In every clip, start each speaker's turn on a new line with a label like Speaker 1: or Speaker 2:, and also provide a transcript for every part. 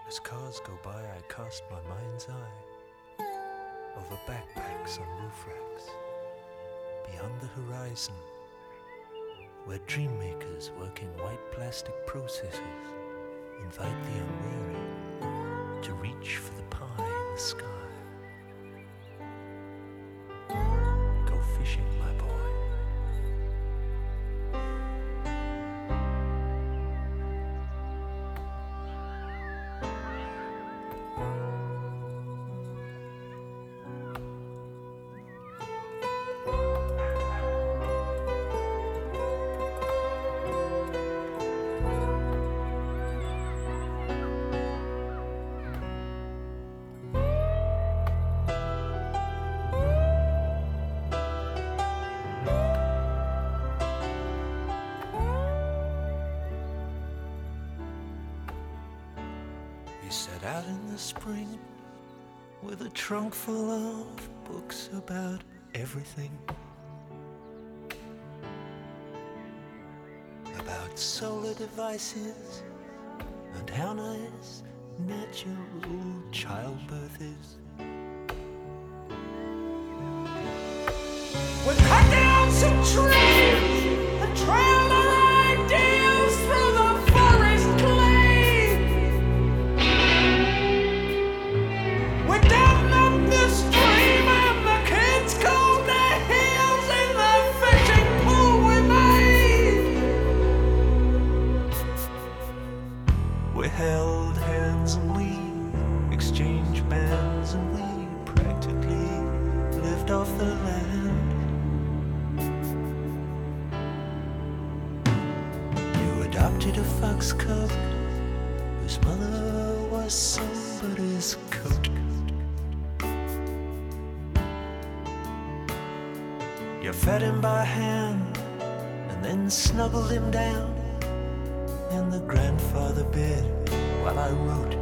Speaker 1: As cars go by, I cast my mind's eye over backpacks on roof racks, beyond the horizon, where dream makers working white plastic processors invite the unwary to reach for the pie in the sky. Go fishing, my boy. He set out in the spring with a trunk full of books about everything. About solar devices and how nice natural childbirth is.
Speaker 2: We cut down some trees and trailed our ideals through the forest clay. We dammed up the stream and the kids combed their heels in the fishing pool we made.
Speaker 1: We held hands and we exchanged bands and we practically lived off the land. Adopted a fox cub whose mother was somebody's coat. You fed him by hand and then snuggled him down in the grandfather bed while I wrote.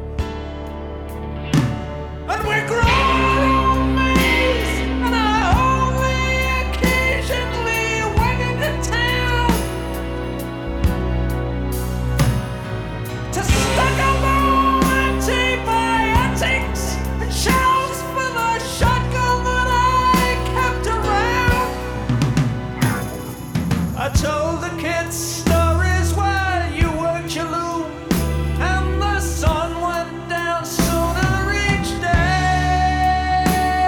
Speaker 2: And we grew on maze, and I only occasionally went into town to stock up on antibiotics and shells for the shotgun that I kept around. I told the kids stories while you worked your loom, and the sun went down sooner each day.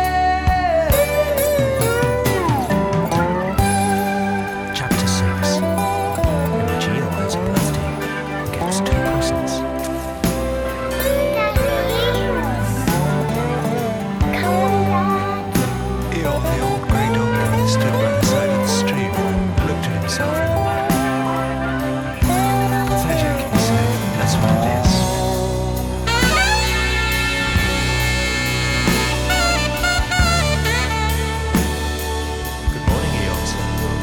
Speaker 1: Chapter 6. Imagine has a birthday, gets 2 presents. Eeyore, the old grey dog, stood by the side of the stream and looked at himself in the mirror. Pathetic, he said, that's what it is. Good morning, Eeyore, said Will.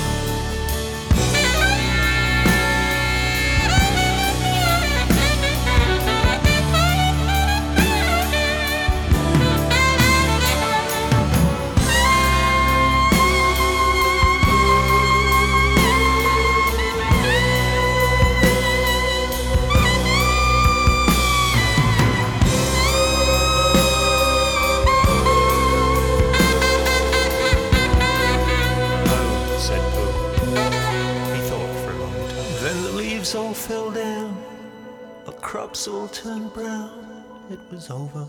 Speaker 1: No, said Pooh. He thought for a long time. Then the leaves all fell down, the crops all turned brown. It was over.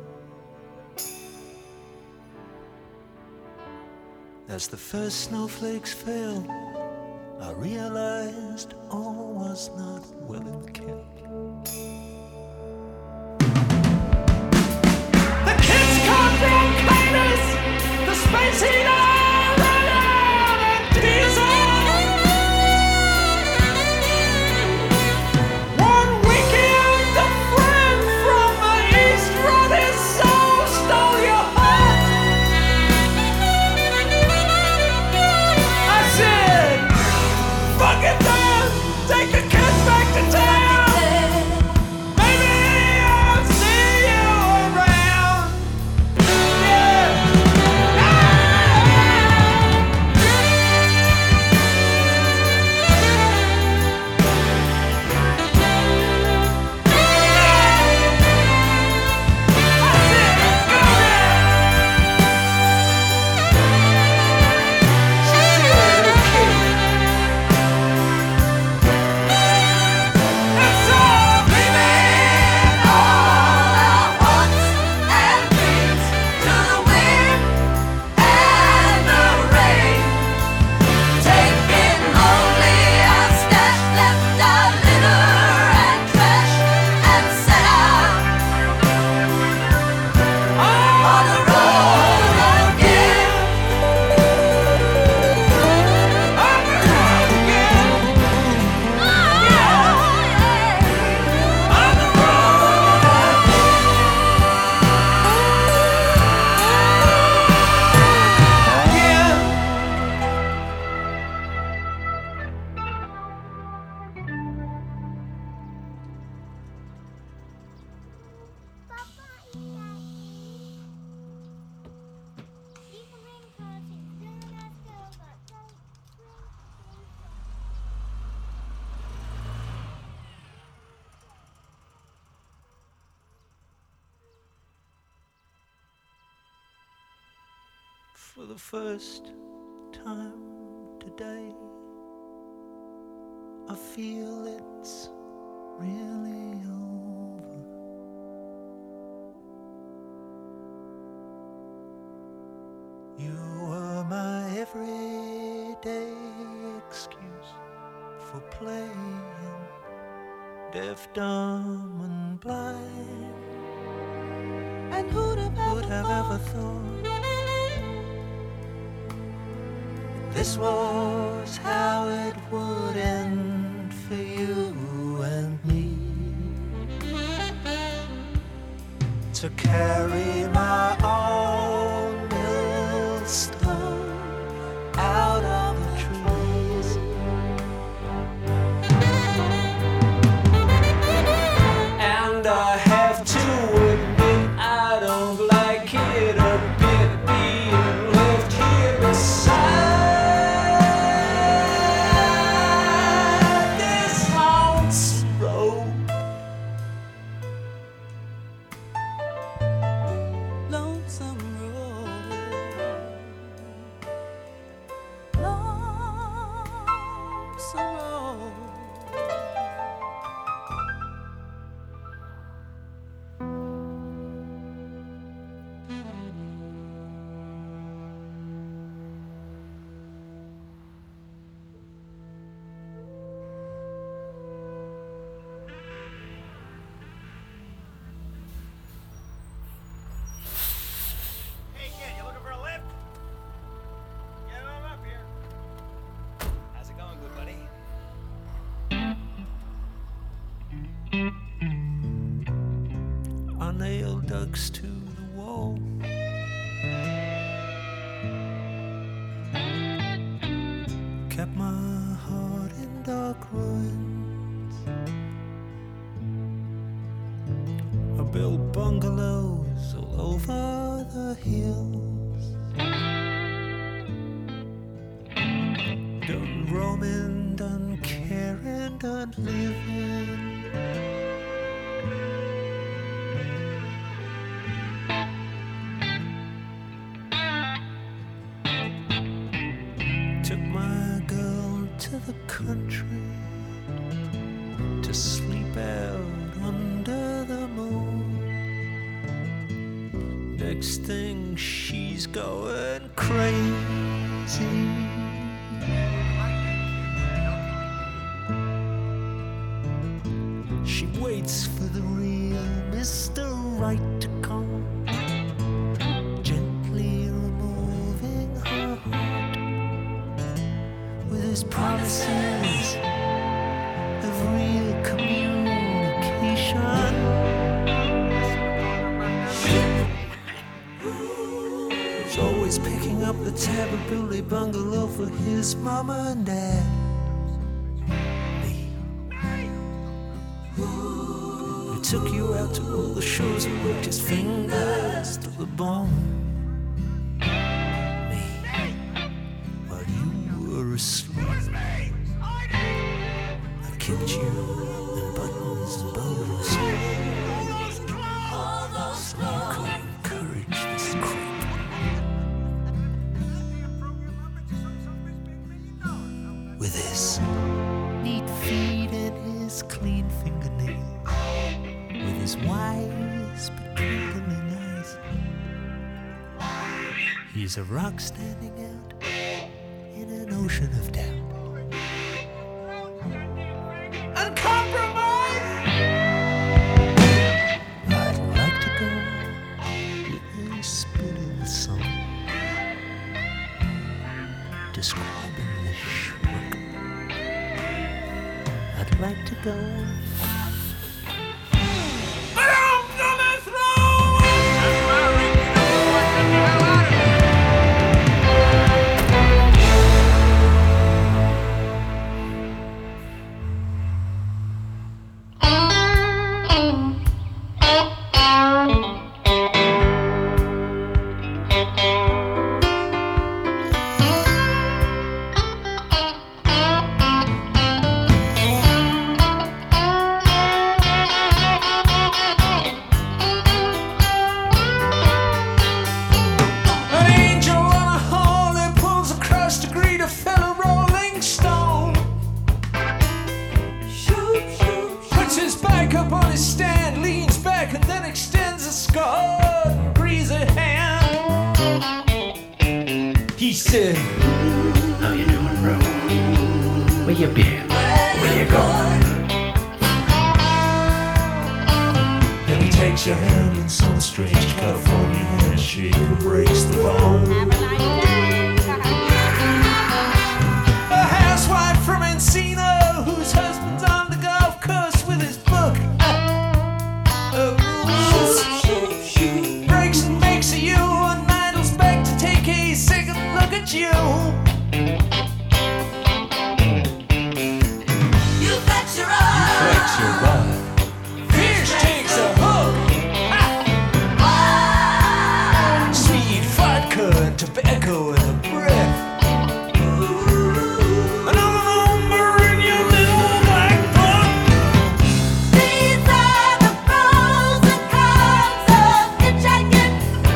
Speaker 1: As the first snowflakes fell, I realized all was not well and kept.
Speaker 2: The kids caught bronchitis, the space heater ran out of diesel. One weekend, a friend from the east brought his soul, stole your heart. I said, fuck it then, take the kids back to town. Maybe I'll see you around. Yeah.
Speaker 1: For the first time today, I feel it's really over. You were my everyday excuse for playing deaf, dumb and blind. And who'd have ever thought this was how it would end for you and me? To carry my own millstone out of the trees, and I have to admit I don't like it a bit being left here beside this lonesome road. Lonesome road, lonesome road.
Speaker 3: Hey kid, you looking for a lift? Get on up here. How's it going, good buddy?
Speaker 1: I nailed ducks to the wall. Kept my heart in dark ruins. I built bungalows all over the hills. Done roaming, done caring, done living. Took my girl to the country to sleep out under the moon. Next thing she's going crazy. She waits for the real Mr. Right to come, gently removing her heart with his promises of real communication. He's always picking up the tab of Billy Bungalow for his mama and dad. Me, who took you out to all the shows and worked his fingers to the bone. Me, while you were asleep, I kept you in buttons and bows, so you could encourage this creep. With his neat feet and his clean fingernails, with his wise but twinkling eyes, he's a rock standing out in an ocean of doubt. Uncompromised. I'd like to go with a spinning song describing the shrug. I'd like to go. But I'm gonna throw
Speaker 2: He said,
Speaker 4: How you doing, bro? Where you been? Where you going?
Speaker 1: And he takes your hand in some strange California handshake and breaks the bone.
Speaker 2: a housewife from Encino whose husband's on the golf course with his book. Breaks and makes a you and idles back to take a second look at you.
Speaker 5: You flex your
Speaker 1: Flex your ride.
Speaker 2: Fish takes a hook. Sweet vodka and tobacco and a breath. Another number in your little black book.
Speaker 5: These are the pros and cons of hitchhiking.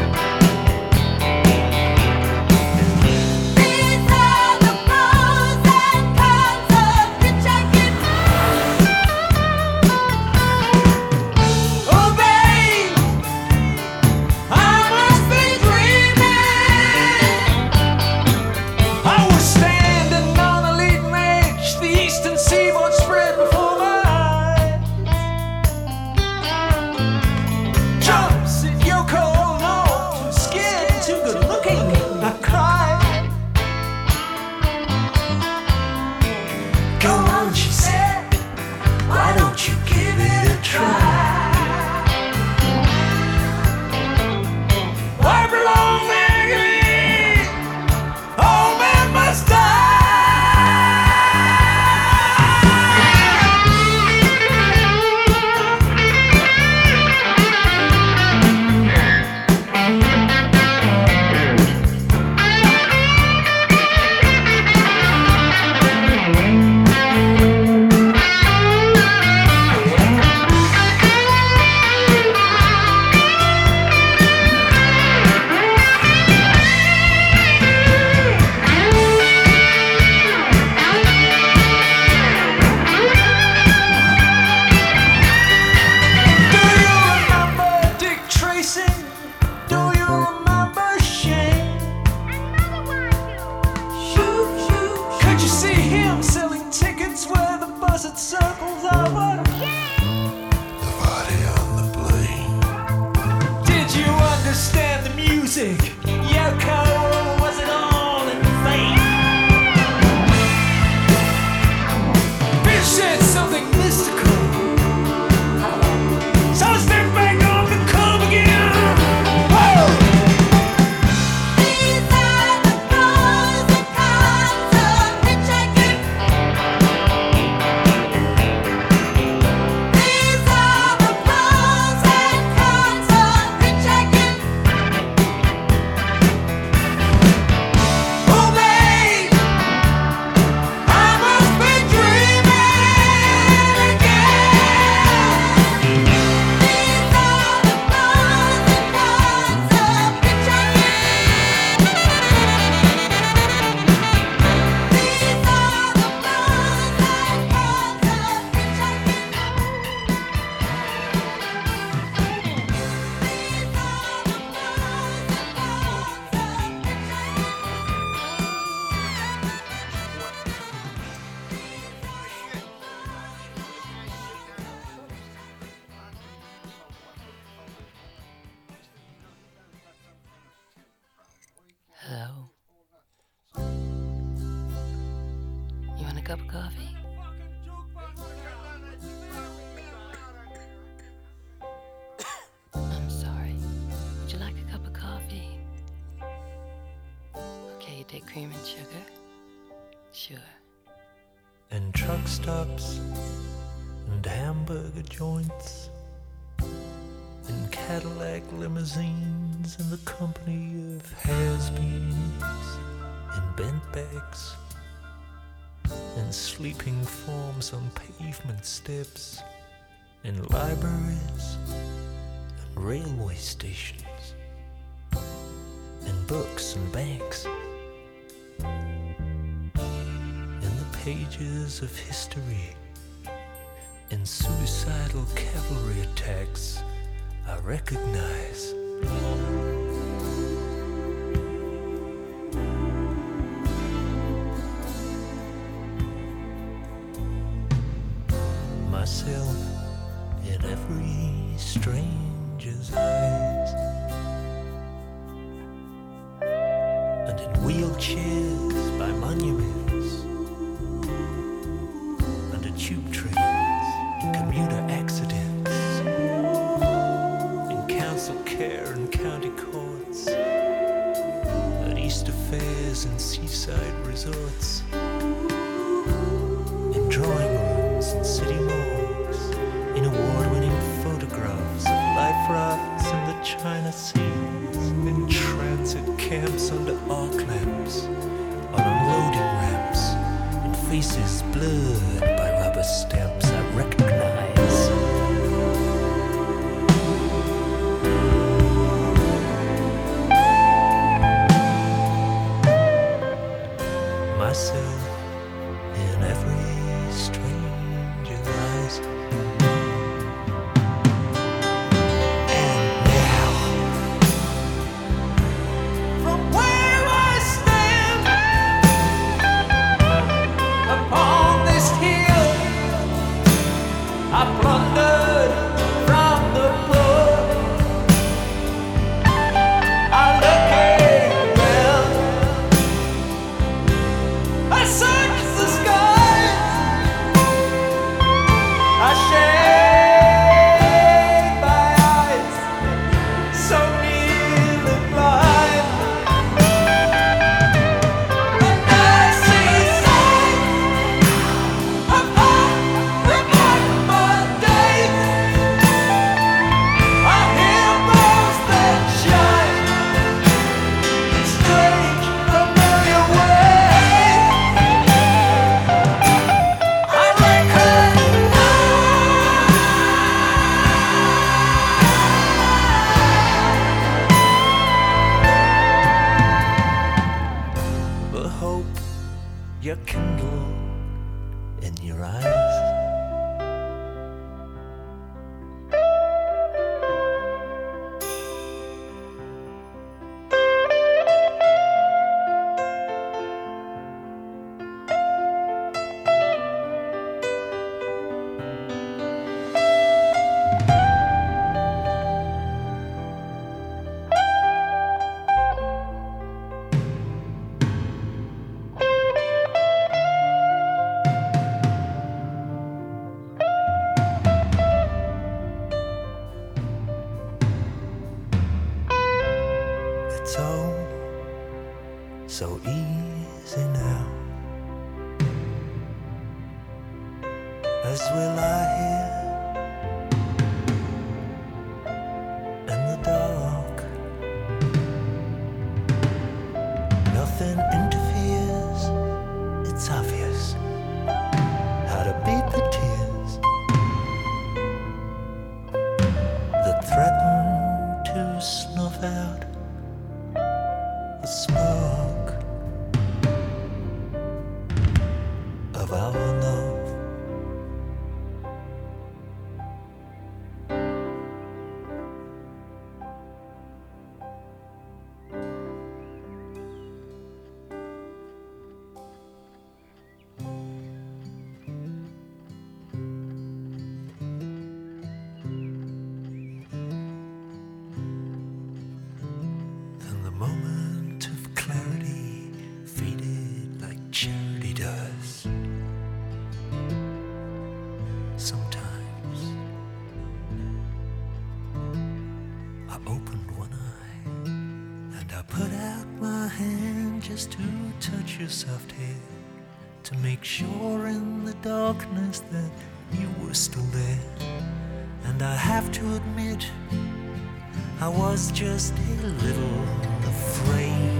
Speaker 5: These are the pros and cons of hitchhiking.
Speaker 2: Oh, babe, I must be dreaming. I was standing on a leading edge, the eastern seaboard spread before my eyes. Jumps at Yoko Ono, too scared, too good looking. I cried. Go on, she said, why don't you give it a try? Why belong there? All men must die. Do you remember Dick Tracy? Do you remember Shane? Could you see him selling tickets where the buzzard circles over?
Speaker 1: The body on the plane.
Speaker 2: Did you understand the music? Yoko, or was it all in vain? Biff said something mystical. So step back on the curb again. Whoa!
Speaker 5: These are the pros and cons of hitchhiking. These are the pros and cons of hitchhiking.
Speaker 2: Oh, babe, I must be dreaming again.
Speaker 5: These are the pros and cons of hitchhiking. These are the pros and cons of hitchhiking.
Speaker 6: Hello. You want a cup of coffee? I'm sorry. Would you like a cup of coffee? Okay, you take cream and sugar? Sure.
Speaker 1: And truck stops and hamburger joints and Cadillac limousines in the company of has-beens and bent backs and sleeping forms on pavement steps in libraries and railway stations and books and banks in the pages of history and suicidal cavalry attacks I recognize. stranger's eyes, and in wheelchairs by monuments, under tube trains, in commuter accidents, in council care and county courts, at Easter fairs and seaside resorts, in drawing rooms and city morgues, in award-winning photographs of life rafts in the China Seas, in transit camps under arc lamps, on unloading ramps, in faces blurred by rubber stamps I recognize. Myself in every stranger's eyes. And now,
Speaker 2: From where I stand upon this hill, I plundered from the poor. I look around, I search the sky, I shade my eyes, so nearly blind. And I see signs of unremarkable days. I hear bells that shine in strange, familiar ways. I
Speaker 1: the hope you kindle in your eyes. It's all so easy now, as we lie here in the dark. Nothing interferes, it's obvious how to beat the tears that threaten to snuff out the spark of our love. Then the moment of clarity faded like charity does. Sometimes I opened one eye and I put out my hand just to touch your soft hair, to make sure in the darkness that you were still there. And I have to admit, I was just a little afraid.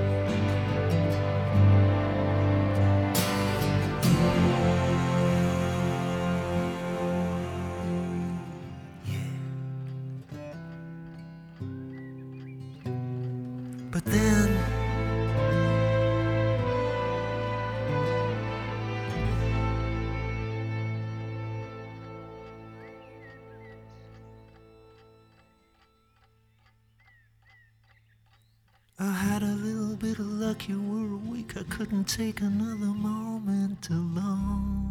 Speaker 1: Yeah. But then I had a little bit of luck, you were awake. I couldn't take another moment alone.